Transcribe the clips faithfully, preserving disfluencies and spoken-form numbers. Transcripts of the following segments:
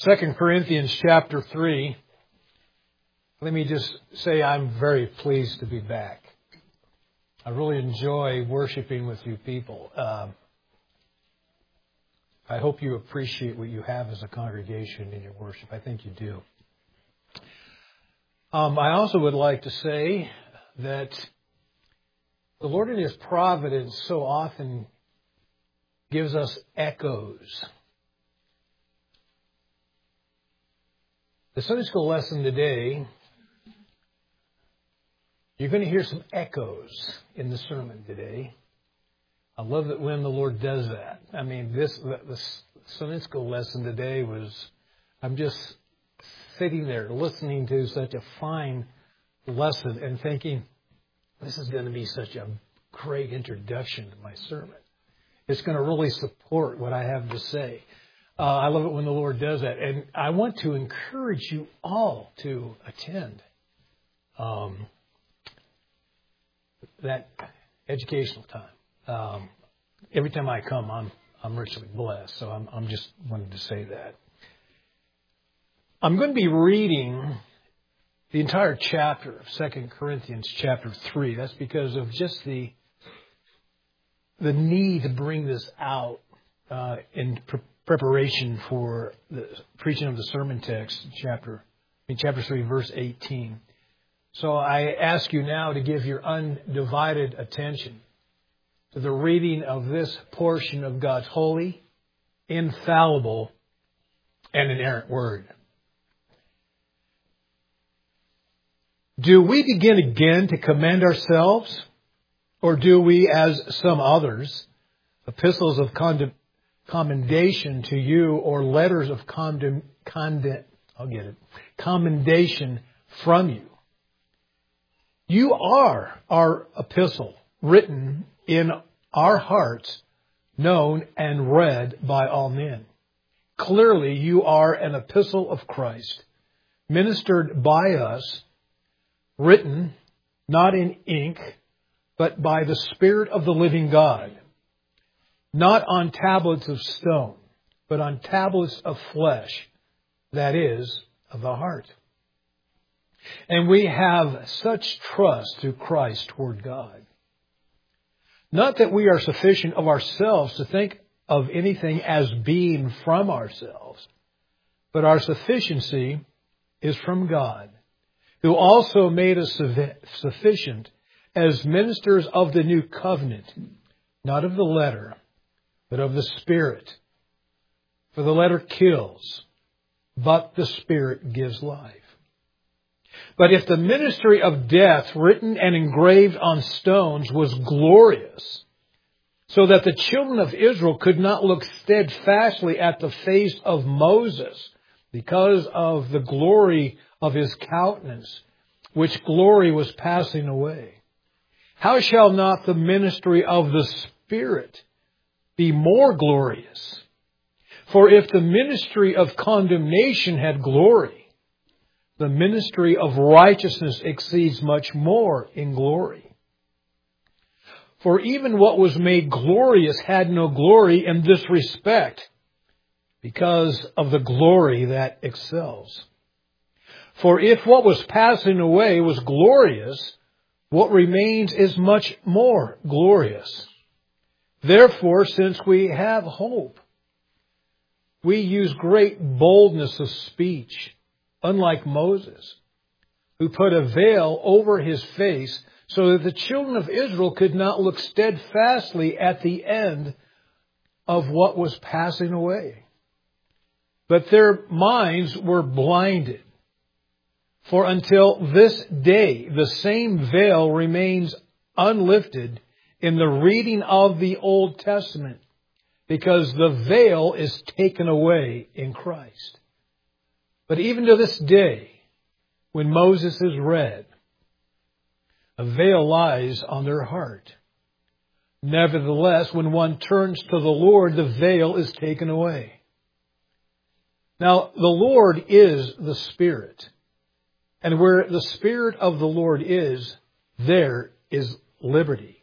Second Corinthians chapter three. Let me just say I'm very pleased to be back. I really enjoy worshiping with you people. Um, I hope you appreciate what you have as a congregation in your worship. I think you do. Um, I also would like to say that the Lord in His providence so often gives us echoes. The Sunday school lesson today, you're going to hear some echoes in the sermon today. I love it when the Lord does that. I mean, this the, the Sunday school lesson today was, I'm just sitting there listening to such a fine lesson and thinking, this is going to be such a great introduction to my sermon. It's going to really support what I have to say. Uh, I love it when the Lord does that. And I want to encourage you all to attend um, that educational time. Um, every time I come, I'm I'm richly blessed. So I'm I'm just wanted to say that. I'm going to be reading the entire chapter of Second Corinthians chapter three. That's because of just the the need to bring this out uh, in pre- preparation for the preaching of the sermon text, chapter in chapter three, verse eighteen. So I ask you now to give your undivided attention to the reading of this portion of God's holy, infallible, and inerrant word. Do we begin again to commend ourselves, or do we, as some others, epistles of condemnation, commendation to you, or letters of condem, condem, I'll get it, commendation from you? You are our epistle, written in our hearts, known and read by all men. Clearly, you are an epistle of Christ, ministered by us, written not in ink, but by the Spirit of the living God. Not on tablets of stone, but on tablets of flesh, that is, of the heart. And we have such trust through Christ toward God. Not that we are sufficient of ourselves to think of anything as being from ourselves, but our sufficiency is from God, who also made us sufficient as ministers of the new covenant, not of the letter, but of the Spirit. For the letter kills, but the Spirit gives life. But if the ministry of death, written and engraved on stones, was glorious, so that the children of Israel could not look steadfastly at the face of Moses because of the glory of his countenance, which glory was passing away, how shall not the ministry of the Spirit be more glorious? For if the ministry of condemnation had glory, the ministry of righteousness exceeds much more in glory. For even what was made glorious had no glory in this respect, because of the glory that excels. For if what was passing away was glorious, what remains is much more glorious. Therefore, since we have hope, we use great boldness of speech, unlike Moses, who put a veil over his face so that the children of Israel could not look steadfastly at the end of what was passing away. But their minds were blinded. For until this day, the same veil remains unlifted in the reading of the Old Testament, because the veil is taken away in Christ. But even to this day, when Moses is read, a veil lies on their heart. Nevertheless, when one turns to the Lord, the veil is taken away. Now, the Lord is the Spirit. And where the Spirit of the Lord is, there is liberty.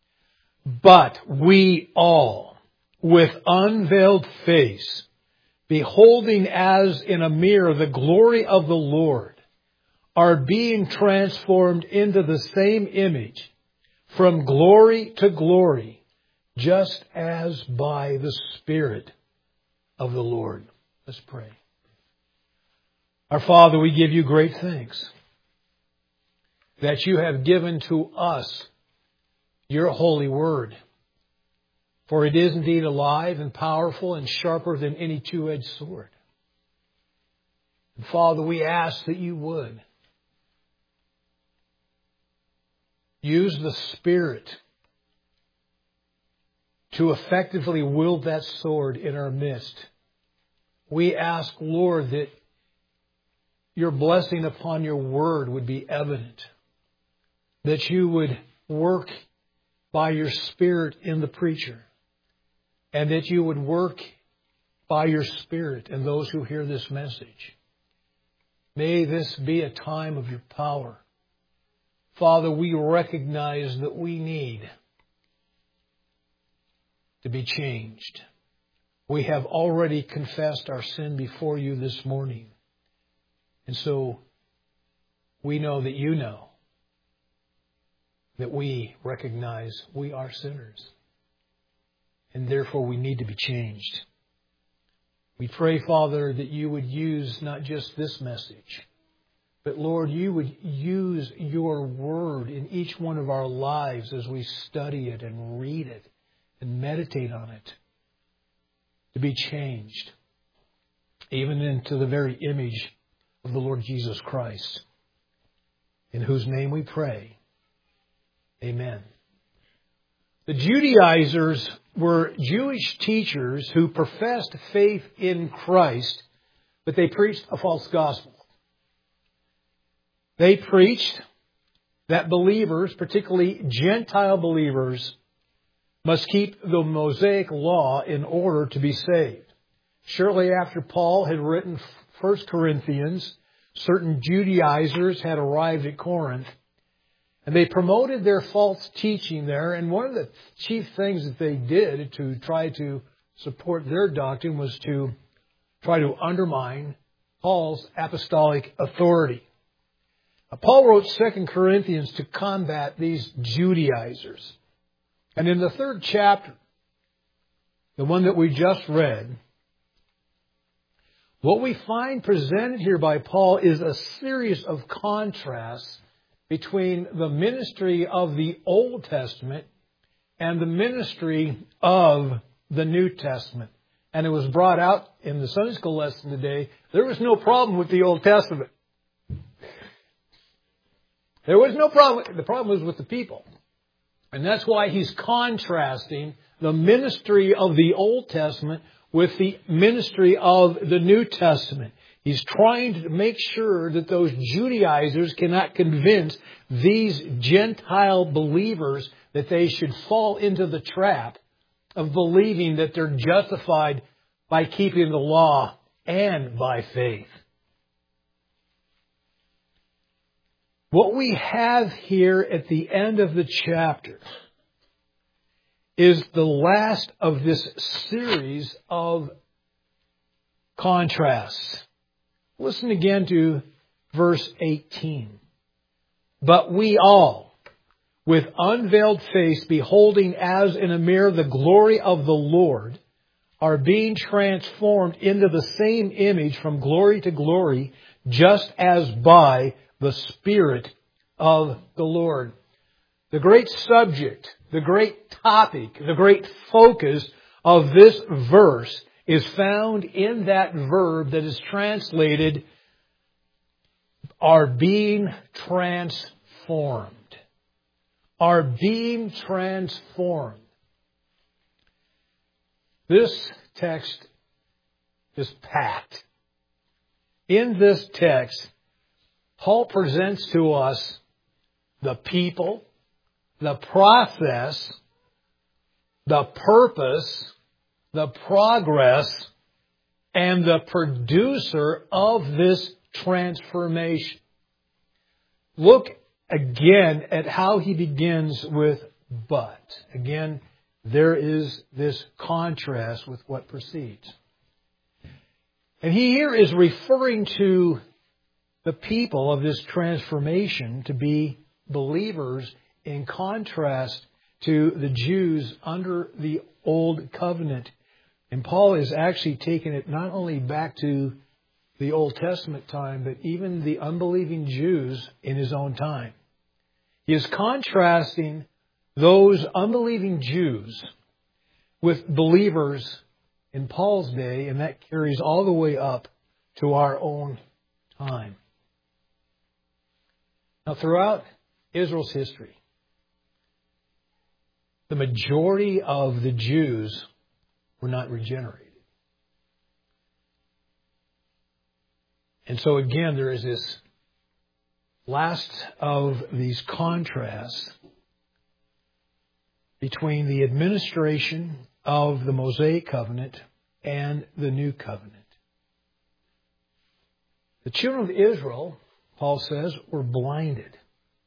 But we all, with unveiled face, beholding as in a mirror the glory of the Lord, are being transformed into the same image from glory to glory, just as by the Spirit of the Lord. Let's pray. Our Father, we give you great thanks that you have given to us your holy word. For it is indeed alive and powerful and sharper than any two-edged sword. And Father, we ask that you would use the Spirit to effectively wield that sword in our midst. We ask, Lord, that your blessing upon your word would be evident, that you would work by your Spirit in the preacher, and that you would work by your Spirit in those who hear this message. May this be a time of your power. Father, we recognize that we need to be changed. We have already confessed our sin before you this morning. And so we know that you know that we recognize we are sinners. And therefore we need to be changed. We pray, Father, that you would use not just this message, but Lord, you would use your word in each one of our lives as we study it and read it and meditate on it to be changed, even into the very image of the Lord Jesus Christ, in whose name we pray. Amen. The Judaizers were Jewish teachers who professed faith in Christ, but they preached a false gospel. They preached that believers, particularly Gentile believers, must keep the Mosaic law in order to be saved. Shortly after Paul had written First Corinthians, certain Judaizers had arrived at Corinth, and they promoted their false teaching there. And one of the chief things that they did to try to support their doctrine was to try to undermine Paul's apostolic authority. Now, Paul wrote Second Corinthians to combat these Judaizers. And in the third chapter, the one that we just read, what we find presented here by Paul is a series of contrasts between the ministry of the Old Testament and the ministry of the New Testament. And it was brought out in the Sunday school lesson today. There was no problem with the Old Testament. There was no problem. The problem was with the people. And that's why he's contrasting the ministry of the Old Testament with the ministry of the New Testament. He's trying to make sure that those Judaizers cannot convince these Gentile believers that they should fall into the trap of believing that they're justified by keeping the law and by faith. What we have here at the end of the chapter is the last of this series of contrasts. Listen again to verse eighteen. But we all, with unveiled face, beholding as in a mirror the glory of the Lord, are being transformed into the same image from glory to glory, just as by the Spirit of the Lord. The great subject, the great topic, the great focus of this verse is found in that verb that is translated, are being transformed. Are being transformed. This text is packed. In this text, Paul presents to us the people, the process, the purpose, the progress, and the producer of this transformation. Look again at how he begins with but. Again, there is this contrast with what precedes. And he here is referring to the people of this transformation to be believers in contrast to the Jews under the Old Covenant. And Paul is actually taking it not only back to the Old Testament time, but even the unbelieving Jews in his own time. He is contrasting those unbelieving Jews with believers in Paul's day, and that carries all the way up to our own time. Now, throughout Israel's history, the majority of the Jews were not regenerated. And so again, there is this last of these contrasts between the administration of the Mosaic covenant and the new covenant. The children of Israel, Paul says, were blinded.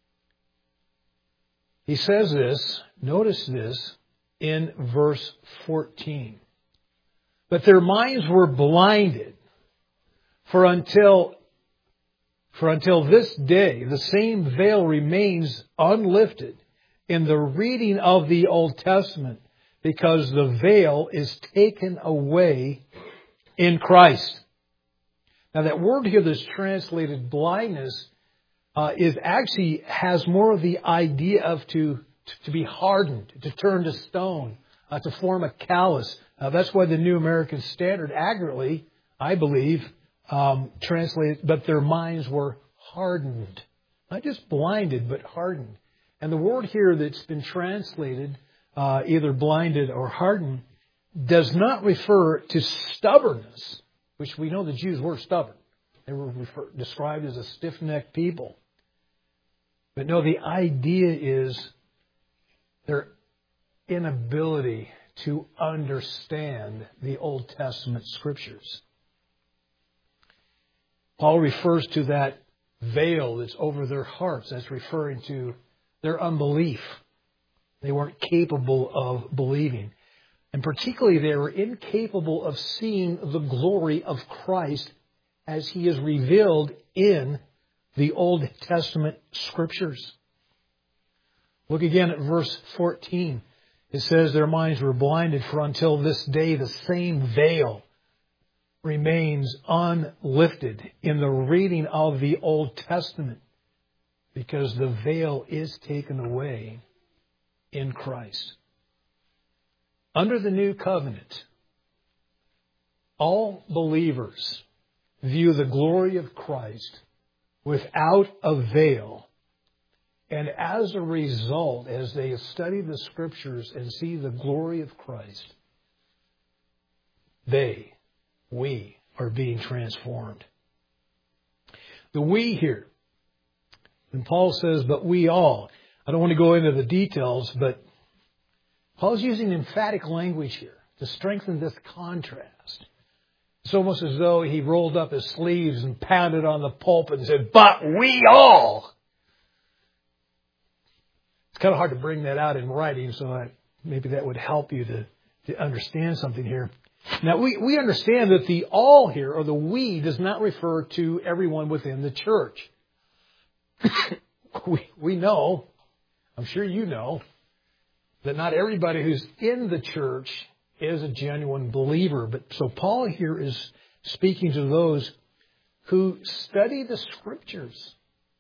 He says this, notice this, in verse fourteen. But their minds were blinded, for until, for until this day the same veil remains unlifted in the reading of the Old Testament, because the veil is taken away in Christ. Now that word here that's translated blindness uh, is actually has more of the idea of to to be hardened, to turn to stone, uh, to form a callus. Uh, that's why the New American Standard accurately, I believe, um, translated, but their minds were hardened. Not just blinded, but hardened. And the word here that's been translated, uh, either blinded or hardened, does not refer to stubbornness, which we know the Jews were stubborn. They were refer- described as a stiff-necked people. But no, the idea is their inability to understand the Old Testament Scriptures. Paul refers to that veil that's over their hearts. That's referring to their unbelief. They weren't capable of believing. And particularly, they were incapable of seeing the glory of Christ as He is revealed in the Old Testament Scriptures. Look again at verse fourteen. It says, their minds were blinded, for until this day the same veil remains unlifted in the reading of the Old Testament, because the veil is taken away in Christ. Under the new covenant, all believers view the glory of Christ without a veil. And as a result, as they study the Scriptures and see the glory of Christ, they, we, are being transformed. The we here, when Paul says, but we all, I don't want to go into the details, but Paul's using emphatic language here to strengthen this contrast. It's almost as though he rolled up his sleeves and pounded on the pulpit and said, but we all. It's kind of hard to bring that out in writing, so I, maybe that would help you to, to understand something here. Now, we, we understand that the all here, or the we, does not refer to everyone within the church. we, we know, I'm sure you know, that not everybody who's in the church is a genuine believer. But so Paul here is speaking to those who study the Scriptures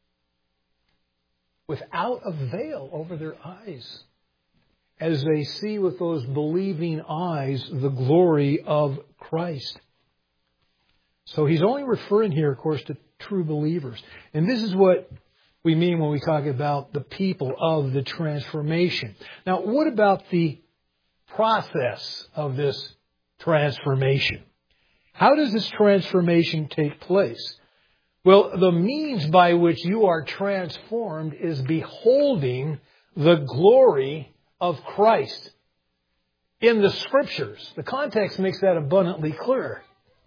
without a veil over their eyes, as they see with those believing eyes the glory of Christ. So he's only referring here, of course, to true believers. And this is what we mean when we talk about the people of the transformation. Now, what about the process of this transformation? How does this transformation take place? Well, the means by which you are transformed is beholding the glory of Christ in the Scriptures. The context makes that abundantly clear.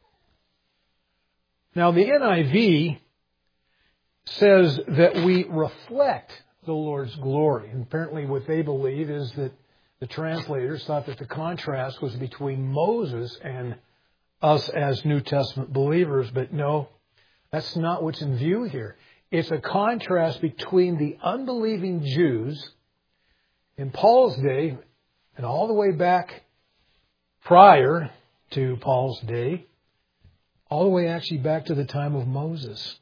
Now, the N I V says that we reflect the Lord's glory. And apparently what they believe is that the translators thought that the contrast was between Moses and us as New Testament believers, but no, that's not what's in view here. It's a contrast between the unbelieving Jews in Paul's day and all the way back prior to Paul's day, all the way actually back to the time of Moses.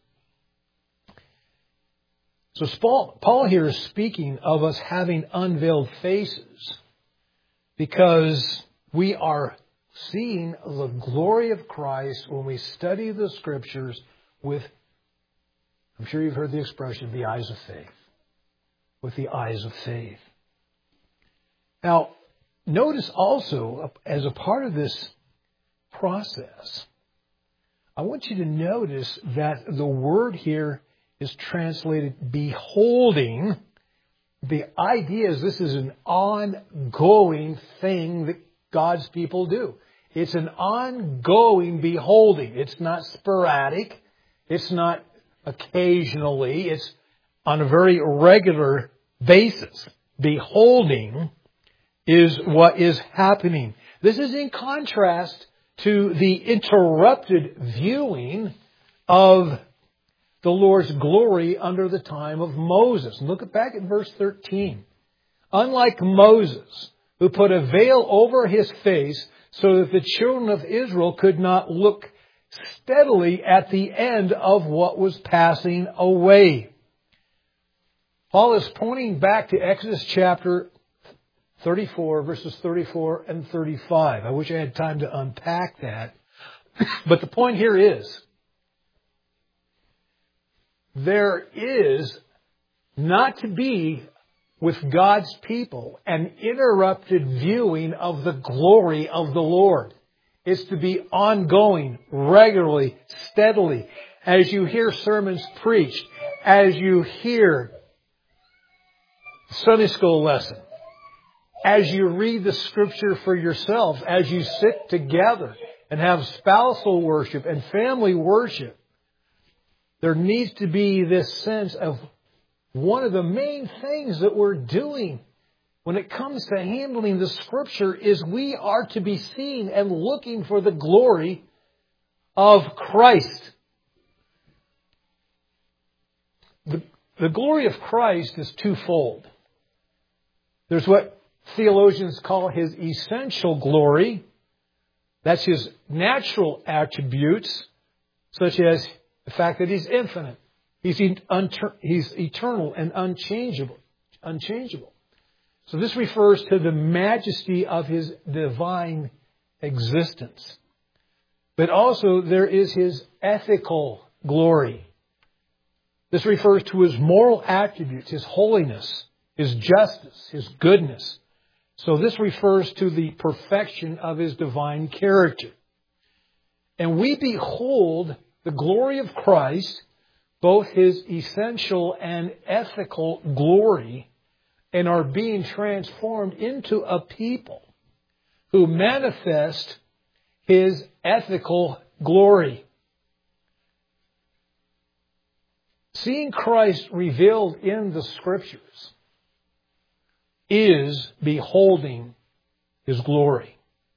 So Paul here is speaking of us having unveiled faces because we are seeing the glory of Christ when we study the Scriptures with, I'm sure you've heard the expression, the eyes of faith. With the eyes of faith. Now, notice also, as a part of this process, I want you to notice that the word here is translated beholding. The idea is this is an ongoing thing that God's people do. It's an ongoing beholding. It's not sporadic. It's not occasionally. It's on a very regular basis. Beholding is what is happening. This is in contrast to the interrupted viewing of the Lord's glory under the time of Moses. Look back at verse thirteen. Unlike Moses, who put a veil over his face so that the children of Israel could not look steadily at the end of what was passing away. Paul is pointing back to Exodus chapter thirty-four, verses thirty-four and thirty-five. I wish I had time to unpack that. But the point here is, there is not to be with God's people an interrupted viewing of the glory of the Lord. It's to be ongoing, regularly, steadily. As you hear sermons preached, as you hear Sunday school lesson, as you read the Scripture for yourself, as you sit together and have spousal worship and family worship, there needs to be this sense of one of the main things that we're doing when it comes to handling the Scripture is we are to be seeing and looking for the glory of Christ. The, the glory of Christ is twofold. There's what theologians call His essential glory. That's His natural attributes, such as the fact that He's infinite. He's, he's eternal and unchangeable. unchangeable. So this refers to the majesty of His divine existence. But also there is His ethical glory. This refers to His moral attributes, His holiness, His justice, His goodness. So this refers to the perfection of His divine character. And we behold the glory of Christ, both His essential and ethical glory, and are being transformed into a people who manifest His ethical glory. Seeing Christ revealed in the Scriptures is beholding His glory.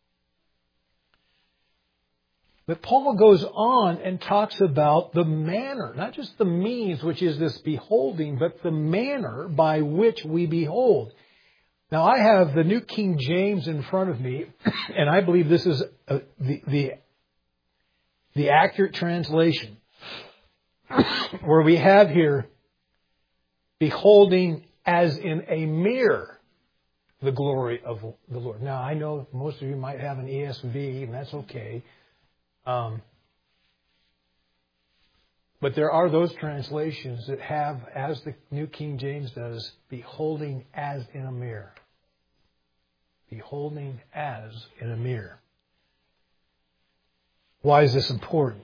But Paul goes on and talks about the manner, not just the means, which is this beholding, but the manner by which we behold. Now, I have the New King James in front of me, and I believe this is a, the, the, the accurate translation, where we have here, beholding as in a mirror the glory of the Lord. Now, I know most of you might have an E S V, and that's okay. Um, but there are those translations that have, as the New King James does, beholding as in a mirror. Beholding as in a mirror. Why is this important?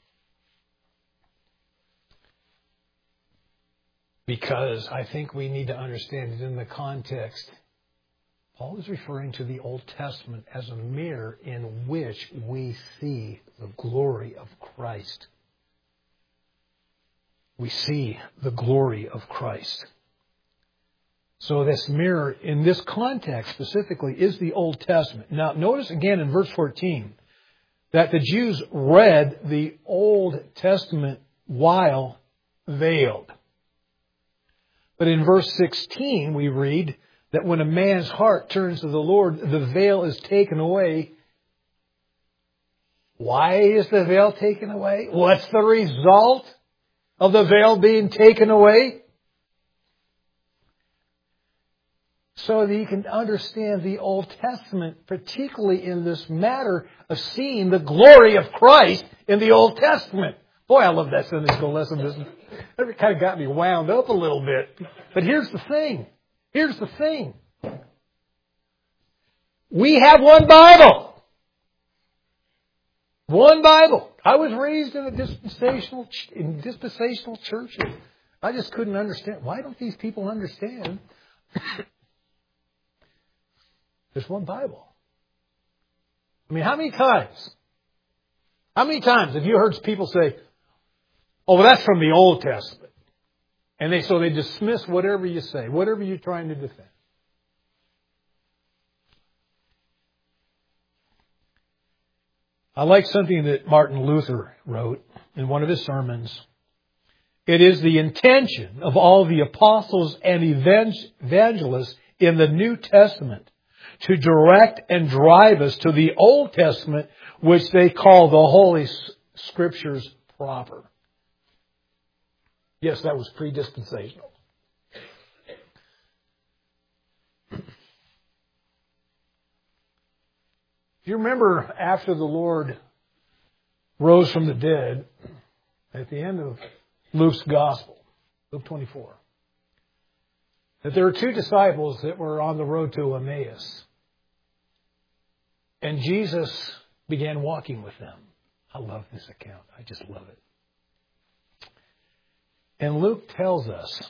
Because I think we need to understand it in the context. Paul is referring to the Old Testament as a mirror in which we see the glory of Christ. We see the glory of Christ. So this mirror, in this context specifically, is the Old Testament. Now, notice again in verse fourteen, that the Jews read the Old Testament while veiled. But in verse sixteen we read that when a man's heart turns to the Lord, the veil is taken away. Why is the veil taken away? What's the result of the veil being taken away? So that you can understand the Old Testament, particularly in this matter of seeing the glory of Christ in the Old Testament. Boy, I love that Sunday school lesson. This it kind of got me wound up a little bit. But here's the thing. Here's the thing. We have one Bible. One Bible. I was raised in a dispensational in dispensational churches. I just couldn't understand. Why don't these people understand? There's one Bible. I mean, how many times? How many times have you heard people say, "Oh, well, that's from the Old Testament," and they so they dismiss whatever you say, whatever you're trying to defend. I like something that Martin Luther wrote in one of his sermons. It is the intention of all the apostles and evangelists in the New Testament to direct and drive us to the Old Testament, which they call the Holy Scriptures proper. Yes, that was pre-dispensational. If you remember, after the Lord rose from the dead, at the end of Luke's Gospel, Luke twenty-four, that there were two disciples that were on the road to Emmaus. And Jesus began walking with them. I love this account. I just love it. And Luke tells us,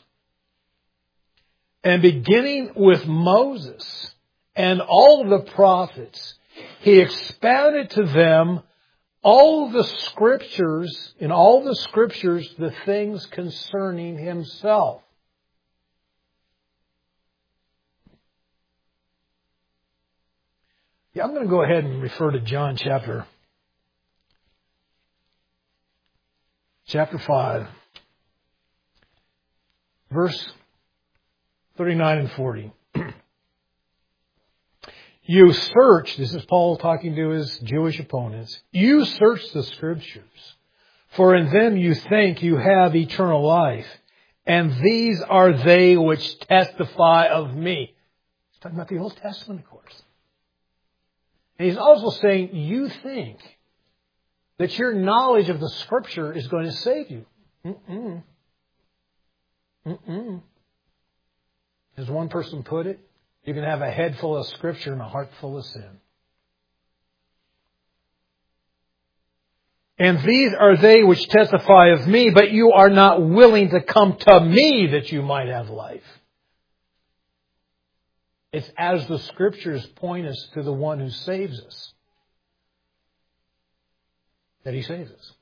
and beginning with Moses and all the prophets, he expounded to them all the scriptures, in all the scriptures, the things concerning himself. Yeah, I'm going to go ahead and refer to John chapter, chapter five, verse thirty-nine and forty. You search, this is Paul talking to his Jewish opponents, you search the Scriptures, for in them you think you have eternal life, and these are they which testify of me. He's talking about the Old Testament, of course. And he's also saying, you think that your knowledge of the Scripture is going to save you. Mm-mm. Mm-mm. As one person put it, you can have a head full of Scripture and a heart full of sin. And these are they which testify of me, but you are not willing to come to me that you might have life. It's as the Scriptures point us to the one who saves us, that He saves us.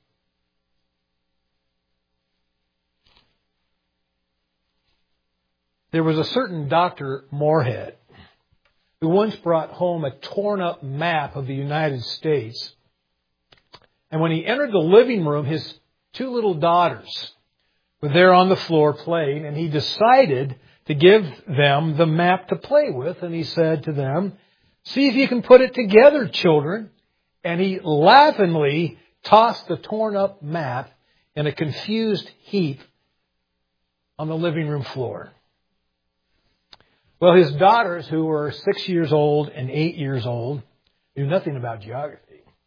There was a certain Doctor Moorhead who once brought home a torn up map of the United States. And when he entered the living room, his two little daughters were there on the floor playing, and he decided to give them the map to play with. And he said to them, "See if you can put it together, children." And he laughingly tossed the torn up map in a confused heap on the living room floor. Well, his daughters, who were six years old and eight years old, knew nothing about geography.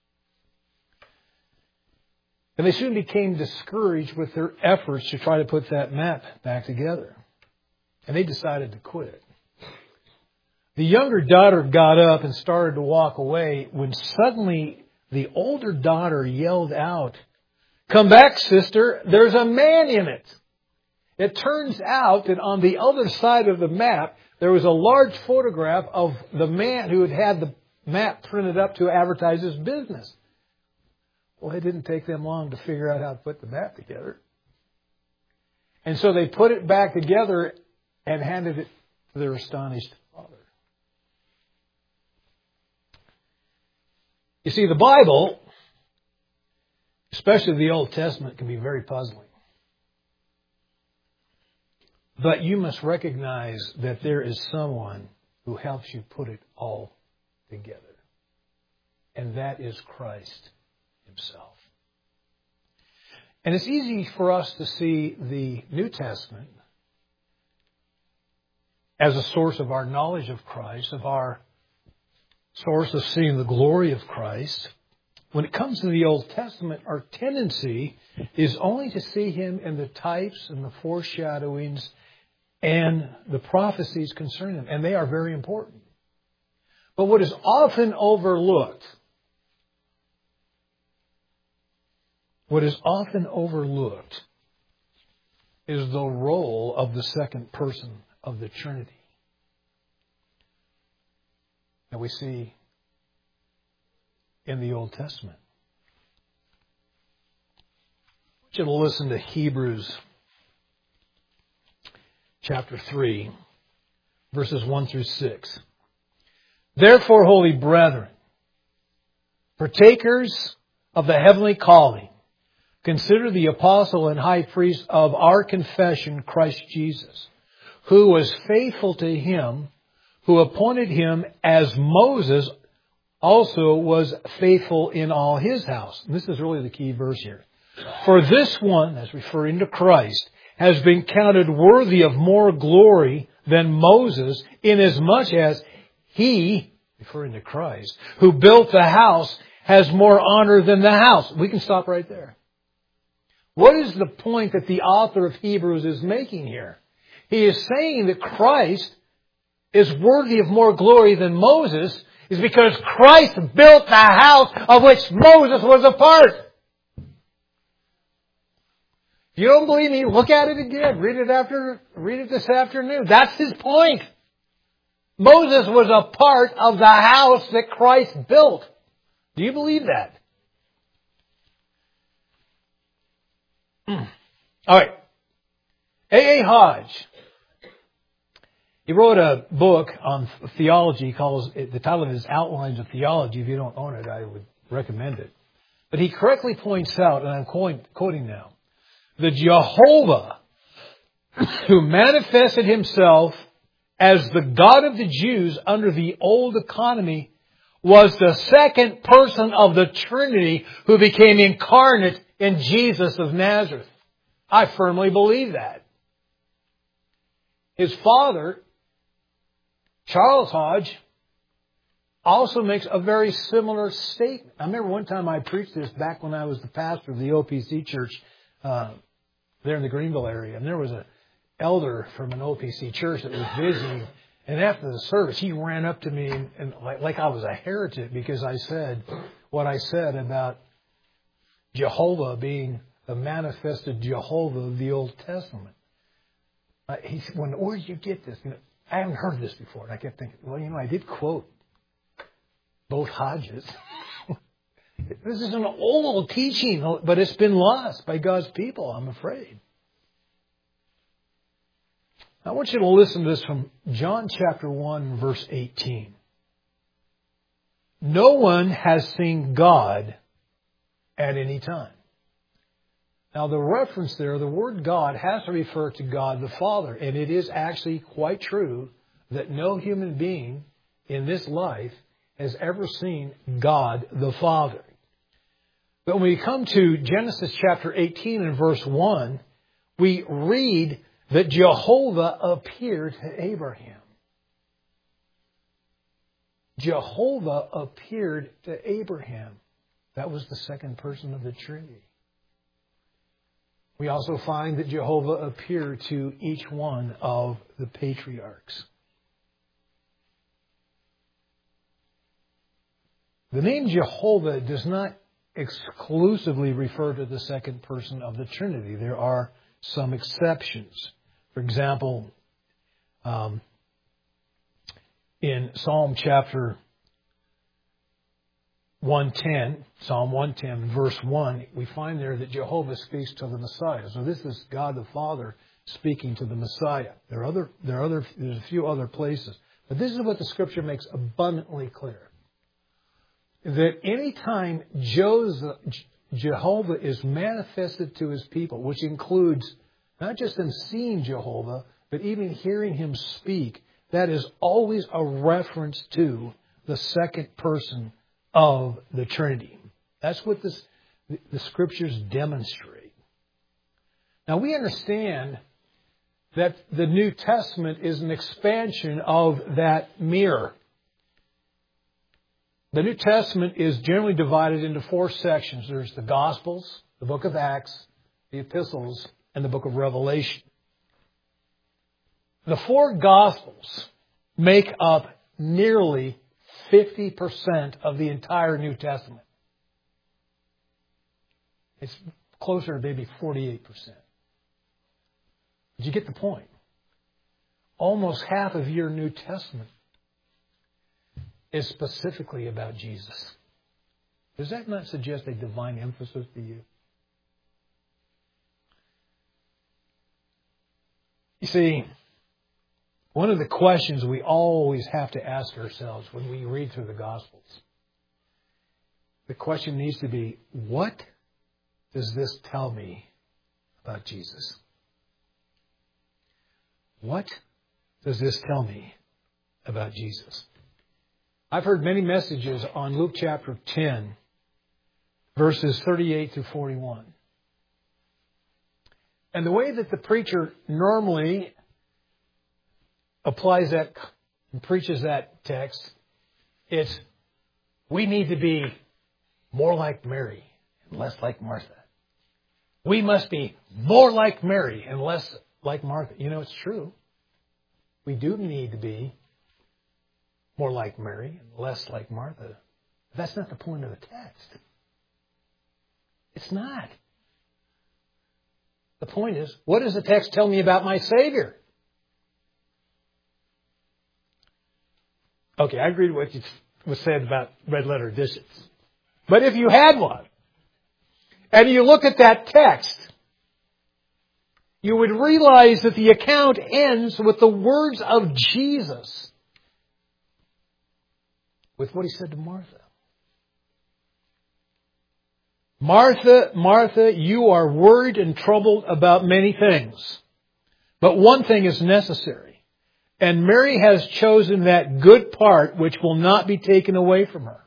And they soon became discouraged with their efforts to try to put that map back together. And they decided to quit. The younger daughter got up and started to walk away when suddenly the older daughter yelled out, "Come back, sister, there's a man in it." It turns out that on the other side of the map, there was a large photograph of the man who had had the map printed up to advertise his business. Well, it didn't take them long to figure out how to put the map together. And so they put it back together and handed it to their astonished father. You see, the Bible especially the Old Testament, can be very puzzling. But you must recognize that there is someone who helps you put it all together. And that is Christ Himself. And it's easy for us to see the New Testament as a source of our knowledge of Christ, of our source of seeing the glory of Christ. When it comes to the Old Testament, our tendency is only to see Him in the types and the foreshadowings and the prophecies concerning Him. And they are very important. But what is often overlooked, what is often overlooked is the role of the second person of the Trinity that we see in the Old Testament. I want you to listen to Hebrews chapter three, verses one through six. Therefore, holy brethren, partakers of the heavenly calling, consider the apostle and high priest of our confession, Christ Jesus, who was faithful to Him, who appointed Him as Moses also was faithful in all his house. And this is really the key verse here. For this one, as referring to Christ, has been counted worthy of more glory than Moses, inasmuch as he, referring to Christ, who built the house, has more honor than the house. We can stop right there. What is the point that the author of Hebrews is making here? He is saying that Christ is worthy of more glory than Moses is because Christ built the house of which Moses was a part. If you don't believe me, look at it again. Read it after, read it this afternoon. That's his point. Moses was a part of the house that Christ built. Do you believe that? Mm. All right. A A. Hodge. He wrote a book on theology. He calls it, the title of it is Outlines of Theology. If you don't own it, I would recommend it. But he correctly points out, and I'm quoting now, the Jehovah who manifested Himself as the God of the Jews under the old economy was the second person of the Trinity who became incarnate in Jesus of Nazareth. I firmly believe that. His father, Charles Hodge, also makes a very similar statement. I remember one time I preached this back when I was the pastor of the O P C church uh, there in the Greenville area. And there was an elder from an O P C church that was visiting. And after the service, he ran up to me and, and like, like I was a heretic because I said what I said about Jehovah being the manifested Jehovah of the Old Testament. Uh, he said, "When where did you get this? You know, I haven't heard this before." And I kept thinking, well, you know, I did quote both Hodges. This is an old teaching, but it's been lost by God's people, I'm afraid. I want you to listen to this from John chapter one, verse eighteen. No one has seen God at any time. Now, the reference there, the word God, has to refer to God the Father. And it is actually quite true that no human being in this life has ever seen God the Father. But when we come to Genesis chapter eighteen and verse one, we read that Jehovah appeared to Abraham. Jehovah appeared to Abraham. That was the second person of the Trinity. We also find that Jehovah appeared to each one of the patriarchs. The name Jehovah does not exclusively refer to the second person of the Trinity. There are some exceptions. For example, um, in Psalm chapter one ten, Psalm one ten, verse one, we find there that Jehovah speaks to the Messiah. So this is God the Father speaking to the Messiah. There are other, there are other, there's a few other places. But this is what the Scripture makes abundantly clear. That any time Joseph, Jehovah is manifested to His people, which includes not just them seeing Jehovah, but even hearing Him speak. That is always a reference to the second person of the Trinity. That's what this, the Scriptures demonstrate. Now we understand that the New Testament is an expansion of that mirror. The New Testament is generally divided into four sections. There's the Gospels, the book of Acts, the Epistles, and the book of Revelation. The four Gospels make up nearly fifty percent of the entire New Testament. It's closer to maybe forty-eight percent. Did you get the point? Almost half of your New Testament is specifically about Jesus. Does that not suggest a divine emphasis to you? You see, one of the questions we always have to ask ourselves when we read through the Gospels, the question needs to be, what does this tell me about Jesus? What does this tell me about Jesus? I've heard many messages on Luke chapter ten, verses thirty-eight through forty-one. And the way that the preacher normally applies that and preaches that text, it's, we need to be more like Mary and less like Martha. We must be more like Mary and less like Martha. You know, it's true. We do need to be more like Mary and less like Martha. But that's not the point of the text. It's not. The point is, what does the text tell me about my Savior? Okay, I agree with what was said about red letter editions. But if you had one, and you look at that text, you would realize that the account ends with the words of Jesus, with what He said to Martha. Martha, Martha, you are worried and troubled about many things, but one thing is necessary. And Mary has chosen that good part which will not be taken away from her.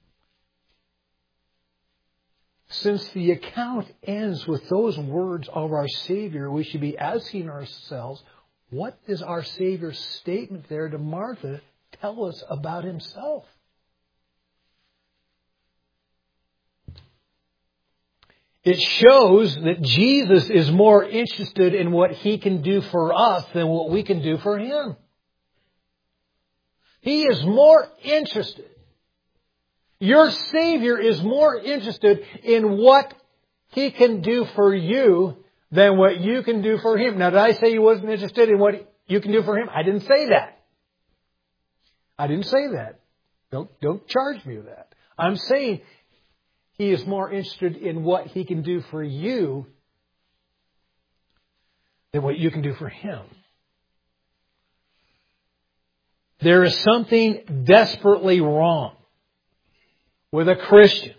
Since the account ends with those words of our Savior, we should be asking ourselves, what does our Savior's statement there to Martha tell us about Himself? It shows that Jesus is more interested in what He can do for us than what we can do for Him. He is more interested. Your Savior is more interested in what He can do for you than what you can do for Him. Now, did I say He wasn't interested in what you can do for Him? I didn't say that. I didn't say that. Don't, don't charge me with that. I'm saying He is more interested in what He can do for you than what you can do for Him. There is something desperately wrong with a Christian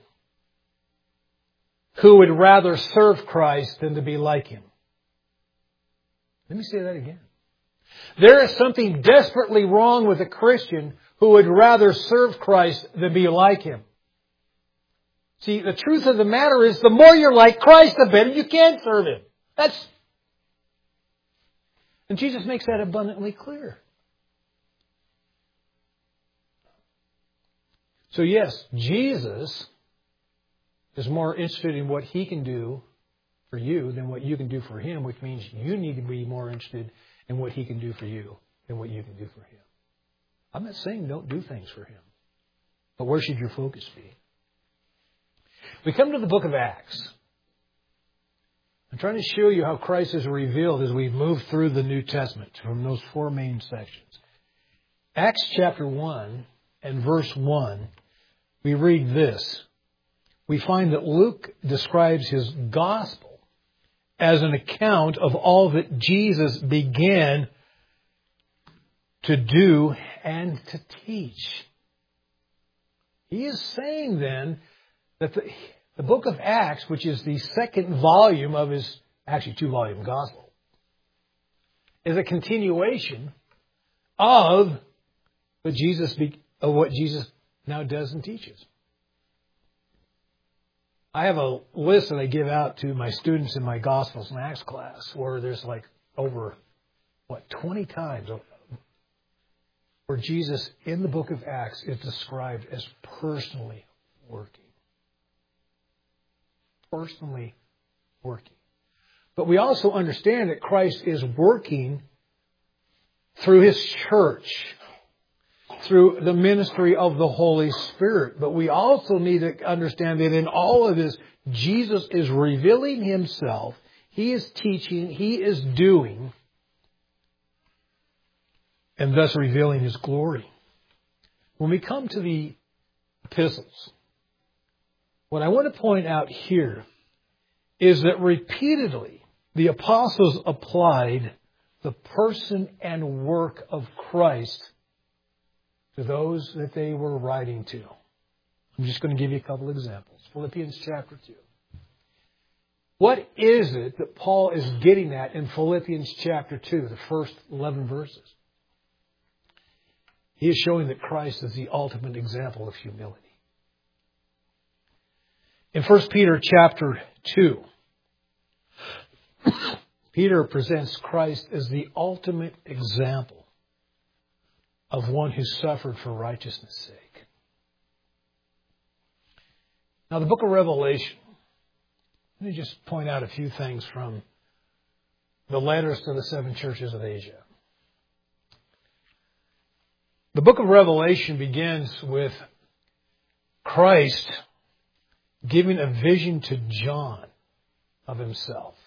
who would rather serve Christ than to be like Him. Let me say that again. There is something desperately wrong with a Christian who would rather serve Christ than be like Him. See, the truth of the matter is, the more you're like Christ, the better you can serve Him. That's, and Jesus makes that abundantly clear. So yes, Jesus is more interested in what He can do for you than what you can do for Him, which means you need to be more interested in what He can do for you than what you can do for Him. I'm not saying don't do things for Him, but where should your focus be? We come to the book of Acts. I'm trying to show you how Christ is revealed as we move through the New Testament from those four main sections. Acts chapter one and verse one, we read this. We find that Luke describes his gospel as an account of all that Jesus began to do and to teach. He is saying then that the, The book of Acts, which is the second volume of his, actually two-volume gospel, is a continuation of what Jesus, be, of what Jesus now does and teaches. I have a list that I give out to my students in my Gospels and Acts class where there's like over, what, twenty times where Jesus in the book of Acts is described as personally working. Personally working. But we also understand that Christ is working through His church, through the ministry of the Holy Spirit. But we also need to understand that in all of this, Jesus is revealing Himself. He is teaching. He is doing. And thus revealing His glory. When we come to the epistles, what I want to point out here is that repeatedly the apostles applied the person and work of Christ to those that they were writing to. I'm just going to give you a couple examples. Philippians chapter two. What is it that Paul is getting at in Philippians chapter two, the first eleven verses? He is showing that Christ is the ultimate example of humility. In First Peter chapter two, Peter presents Christ as the ultimate example of one who suffered for righteousness' sake. Now, the book of Revelation, let me just point out a few things from the letters to the seven churches of Asia. The book of Revelation begins with Christ giving a vision to John of Himself.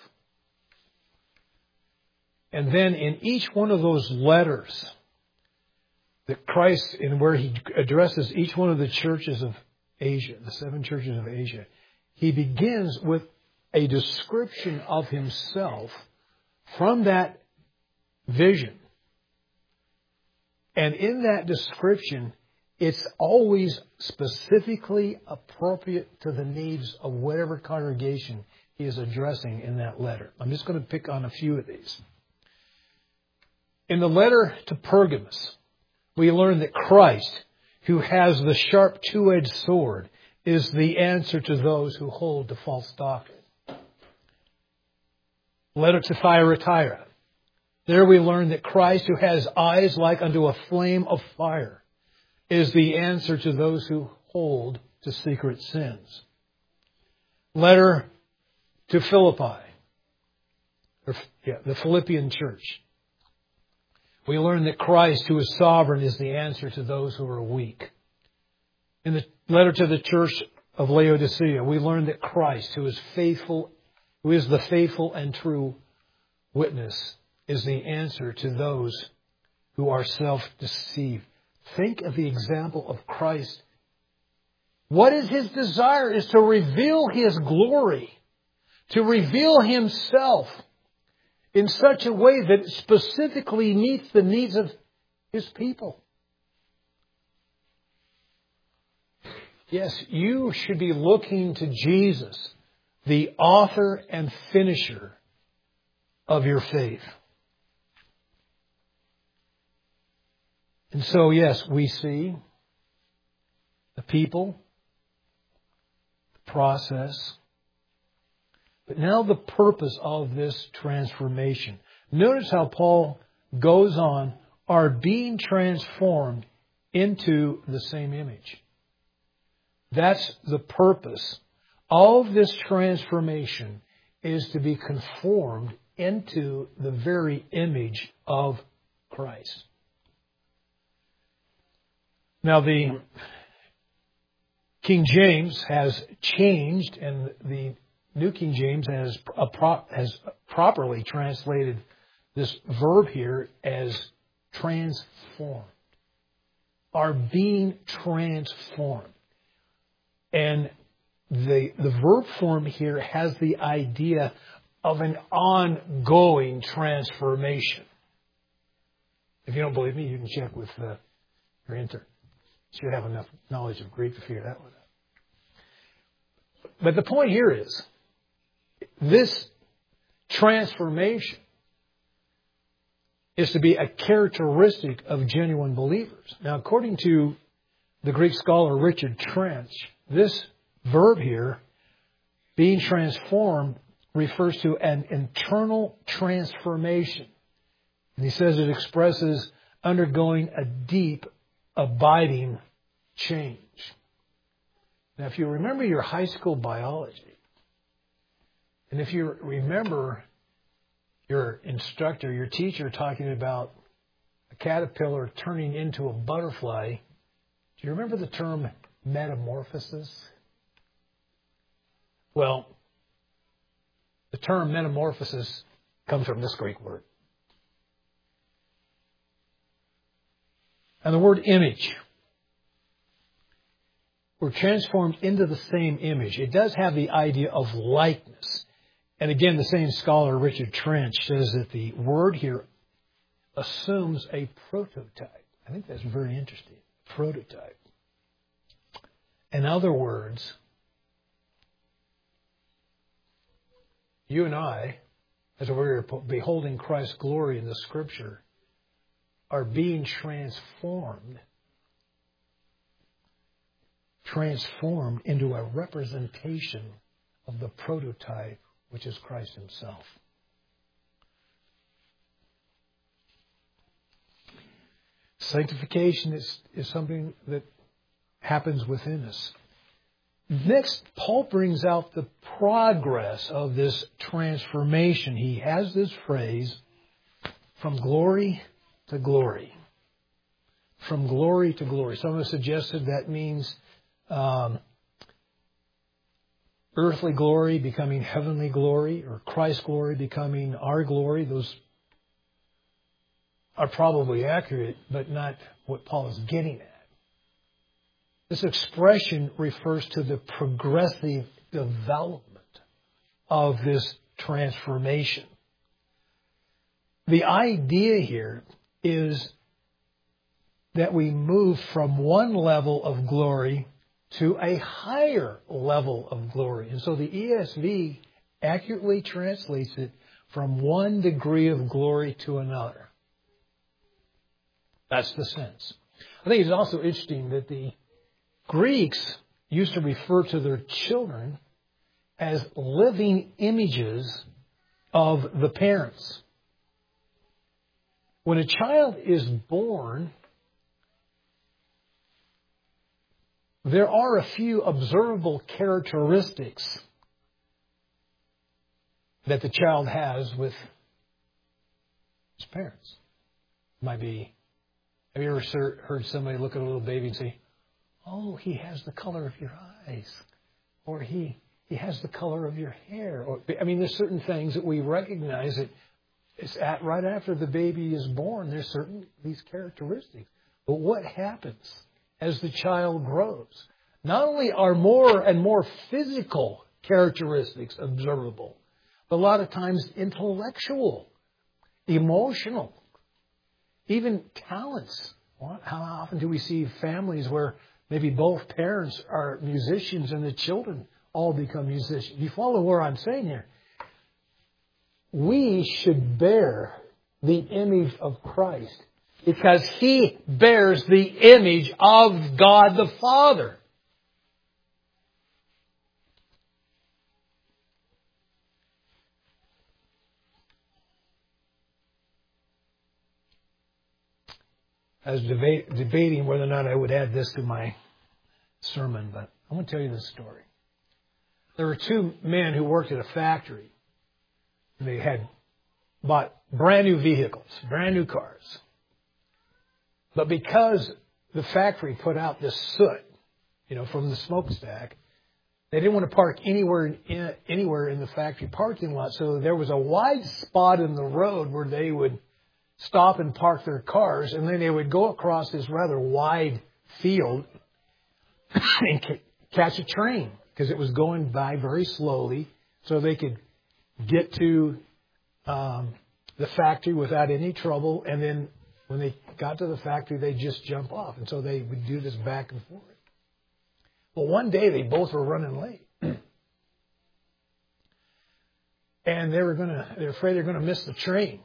And then in each one of those letters that Christ, in where He addresses each one of the churches of Asia, the seven churches of Asia, He begins with a description of Himself from that vision. And in that description, it's always specifically appropriate to the needs of whatever congregation He is addressing in that letter. I'm just going to pick on a few of these. In the letter to Pergamos, we learn that Christ, who has the sharp two-edged sword, is the answer to those who hold to false doctrine. Letter to Thyatira. There we learn that Christ, who has eyes like unto a flame of fire, is the answer to those who hold to secret sins. Letter to Philippi, or, yeah, the Philippian church. We learn that Christ, who is sovereign, is the answer to those who are weak. In the letter to the church of Laodicea, we learn that Christ, who is faithful, who is the faithful and true witness, is the answer to those who are self-deceived. Think of the example of Christ. What is His desire is to reveal His glory, to reveal Himself in such a way that it specifically meets the needs of His people. Yes, you should be looking to Jesus, the author and finisher of your faith. And so, yes, we see the people, the process, but now the purpose of this transformation. Notice how Paul goes on, are being transformed into the same image. That's the purpose. All of this transformation is to be conformed into the very image of Christ. Now, the King James has changed, and the New King James has a pro- has properly translated this verb here as transformed. Are being transformed. And the the verb form here has the idea of an ongoing transformation. If you don't believe me, you can check with uh, your intern. You should have enough knowledge of Greek to figure that one out. But the point here is, this transformation is to be a characteristic of genuine believers. Now, according to the Greek scholar Richard Trench, this verb here, being transformed, refers to an internal transformation. And he says it expresses undergoing a deep, abiding change. Now, if you remember your high school biology, and if you remember your instructor, your teacher talking about a caterpillar turning into a butterfly, do you remember the term metamorphosis? Well, the term metamorphosis comes from this Greek word. And the word image. We're transformed into the same image. It does have the idea of likeness. And again, the same scholar, Richard Trench, says that the word here assumes a prototype. I think that's very interesting. Prototype. In other words, you and I, as we're beholding Christ's glory in the Scripture, are being transformed, transformed into a representation of the prototype, which is Christ Himself. Sanctification is, is something that happens within us. Next, Paul brings out the progress of this transformation. He has this phrase, from glory to glory. From glory to glory. Some have suggested that means um, earthly glory becoming heavenly glory, or Christ's glory becoming our glory. Those are probably accurate, but not what Paul is getting at. This expression refers to the progressive development of this transformation. The idea here is that we move from one level of glory to a higher level of glory. And so the E S V accurately translates it from one degree of glory to another. That's the sense. I think it's also interesting that the Greeks used to refer to their children as living images of the parents. When a child is born, there are a few observable characteristics that the child has with his parents. It might be, have you ever heard somebody look at a little baby and say, oh, he has the color of your eyes, or he he has the color of your hair. Or I mean, there's certain things that we recognize that it's at right after the baby is born. There's certain these characteristics. But what happens as the child grows? Not only are more and more physical characteristics observable, but a lot of times intellectual, emotional, even talents. How often do we see families where maybe both parents are musicians and the children all become musicians? You follow where I'm saying here? We should bear the image of Christ because He bears the image of God the Father. I was deba- debating whether or not I would add this to my sermon, but I want to tell you this story. There were two men who worked at a factory. They had bought brand new vehicles, brand new cars. But because the factory put out this soot, you know, from the smokestack, they didn't want to park anywhere in, anywhere in the factory parking lot. So there was a wide spot in the road where they would stop and park their cars, and then they would go across this rather wide field and c- catch a train because it was going by very slowly, so they could get to um, the factory without any trouble. And then when they got to the factory, they'd just jump off. And so they would do this back and forth. Well, one day they both were running late. And they were going to, they're afraid they're going to miss the train.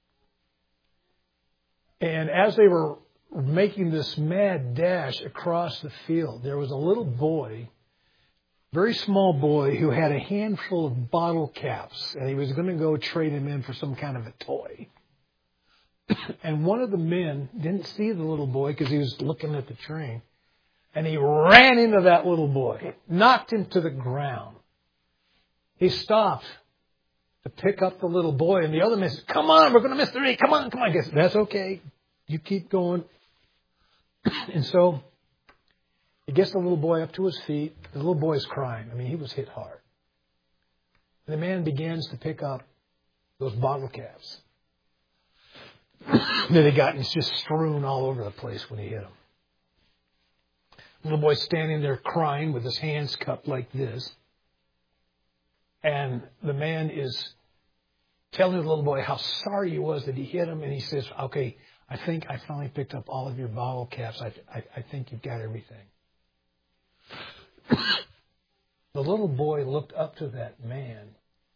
And as they were making this mad dash across the field, there was a little boy, very small boy, who had a handful of bottle caps, and he was going to go trade them in for some kind of a toy. And one of the men didn't see the little boy because he was looking at the train, and he ran into that little boy, knocked him to the ground. He stopped to pick up the little boy, and the other man said, "Come on, we're going to miss the train. Come on, come on." I guess that's okay. You keep going. And so he gets the little boy up to his feet. The little boy's crying. I mean, he was hit hard. And the man begins to pick up those bottle caps that he got, and it's just strewn all over the place when he hit him. The little boy's standing there crying with his hands cupped like this. And the man is telling the little boy how sorry he was that he hit him. And he says, "Okay, I think I finally picked up all of your bottle caps. I, I, I think you've got everything." The little boy looked up to that man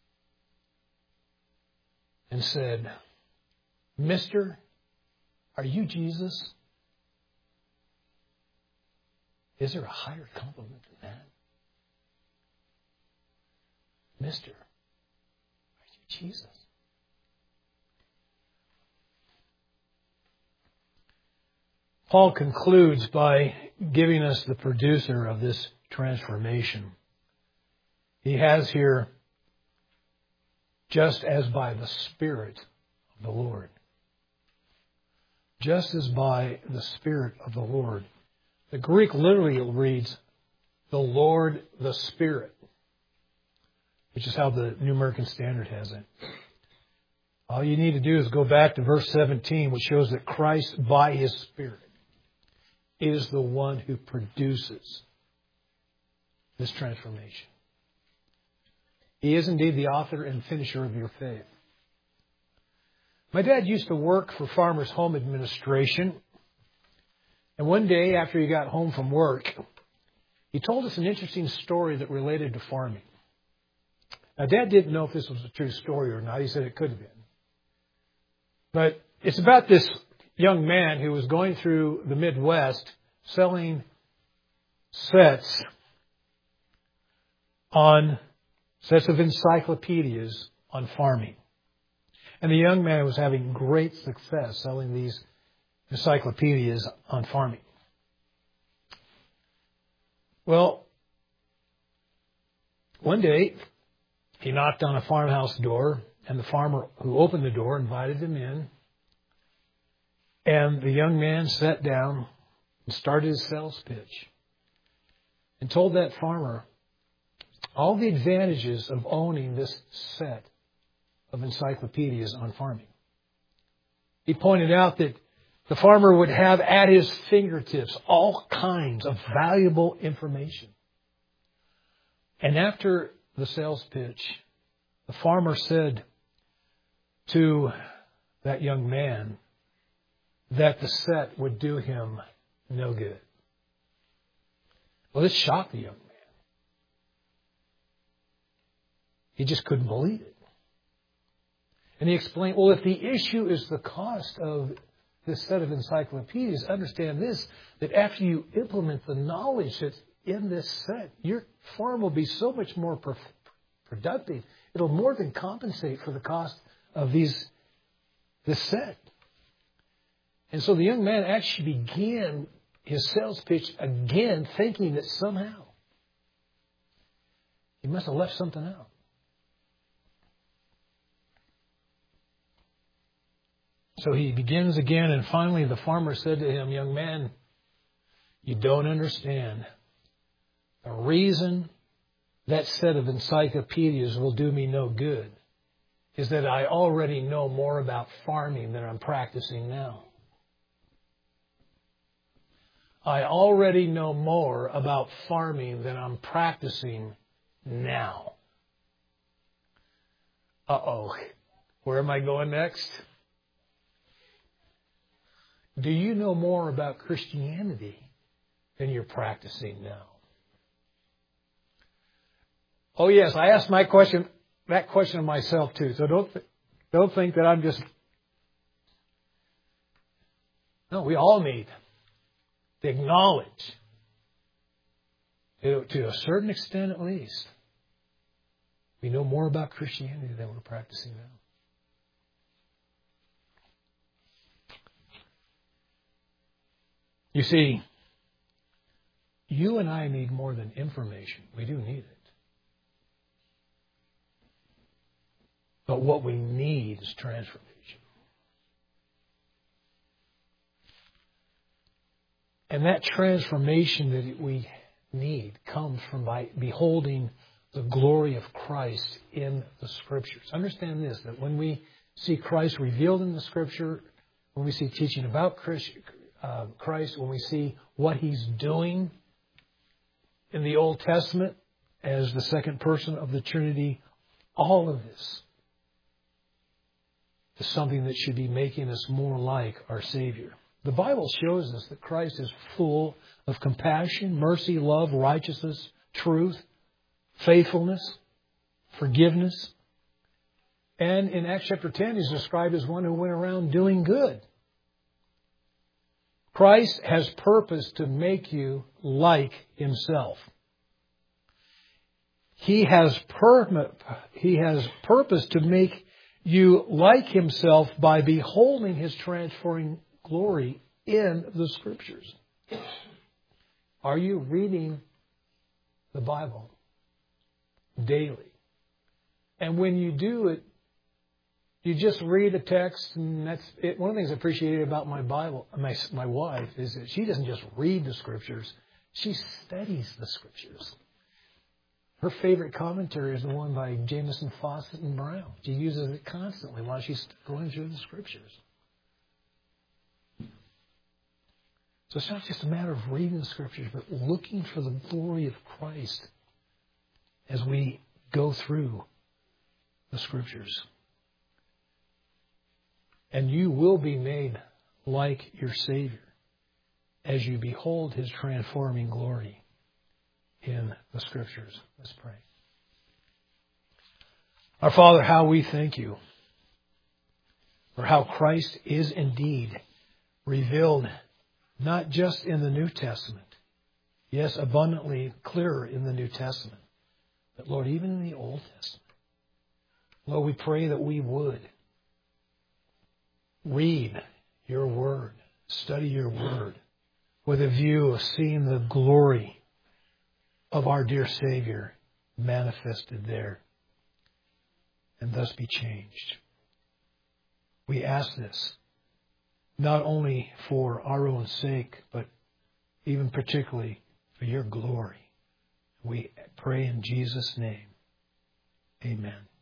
and said, "Mister, are you Jesus?" Is there a higher compliment than that? "Mister, are you Jesus?" Paul concludes by giving us the producer of this transformation. He has here, "just as by the Spirit of the Lord." Just as by the Spirit of the Lord. The Greek literally reads, "the Lord, the Spirit," which is how the New American Standard has it. All you need to do is go back to verse seventeen, which shows that Christ, by His Spirit, is the one who produces this transformation. He is indeed the author and finisher of your faith. My dad used to work for Farmers Home Administration. And one day after he got home from work, he told us an interesting story that related to farming. Now, Dad didn't know if this was a true story or not. He said it could have been. But it's about this young man who was going through the Midwest selling sets on sets of encyclopedias on farming. And the young man was having great success selling these encyclopedias on farming. Well, one day he knocked on a farmhouse door, and the farmer who opened the door invited him in. And the young man sat down and started his sales pitch and told that farmer all the advantages of owning this set of encyclopedias on farming. He pointed out that the farmer would have at his fingertips all kinds of valuable information. And after the sales pitch, the farmer said to that young man that the set would do him no good. Well, this shocked the young man. He just couldn't believe it. And he explained, well, if the issue is the cost of this set of encyclopedias, understand this, that after you implement the knowledge that's in this set, your farm will be so much more pro- productive. It'll more than compensate for the cost of these this set. And so the young man actually began his sales pitch again, thinking that somehow he must have left something out. So he begins again, and finally the farmer said to him, "Young man, you don't understand. The reason that set of encyclopedias will do me no good is that I already know more about farming than I'm practicing now. I already know more about farming than I'm practicing now." Uh-oh. Where am I going next? Do you know more about Christianity than you're practicing now? Oh, yes. I asked my question that question of myself too. So don't th- don't think that I'm just. No, we all need to acknowledge, to, to a certain extent at least, we know more about Christianity than we're practicing now. You see, you and I need more than information. We do need it. But what we need is transformation. And that transformation that we need comes from by beholding the glory of Christ in the Scriptures. Understand this, that when we see Christ revealed in the Scripture, when we see teaching about Christ, uh, Christ, when we see what He's doing in the Old Testament as the second person of the Trinity, all of this is something that should be making us more like our Savior. The Bible shows us that Christ is full of compassion, mercy, love, righteousness, truth, faithfulness, forgiveness. And in Acts chapter ten, He's described as one who went around doing good. Christ has purpose to make you like Himself. He has, pur- he has purpose to make you like Himself by beholding His transforming glory in the Scriptures. Are you reading the Bible daily? And when you do it, you just read a text, and that's it. One of the things I appreciated about my Bible, my my wife, is that she doesn't just read the Scriptures; she studies the Scriptures. Her favorite commentary is the one by Jameson, Fawcett, and Brown. She uses it constantly while she's going through the Scriptures. So it's not just a matter of reading the Scriptures, but looking for the glory of Christ as we go through the Scriptures. And you will be made like your Savior as you behold His transforming glory in the Scriptures. Let's pray. Our Father, how we thank You for how Christ is indeed revealed not just in the New Testament, yes, abundantly clearer in the New Testament, but Lord, even in the Old Testament. Lord, we pray that we would read Your Word, study Your Word, with a view of seeing the glory of our dear Savior manifested there, and thus be changed. We ask this not only for our own sake, but even particularly for Your glory. We pray in Jesus' name. Amen.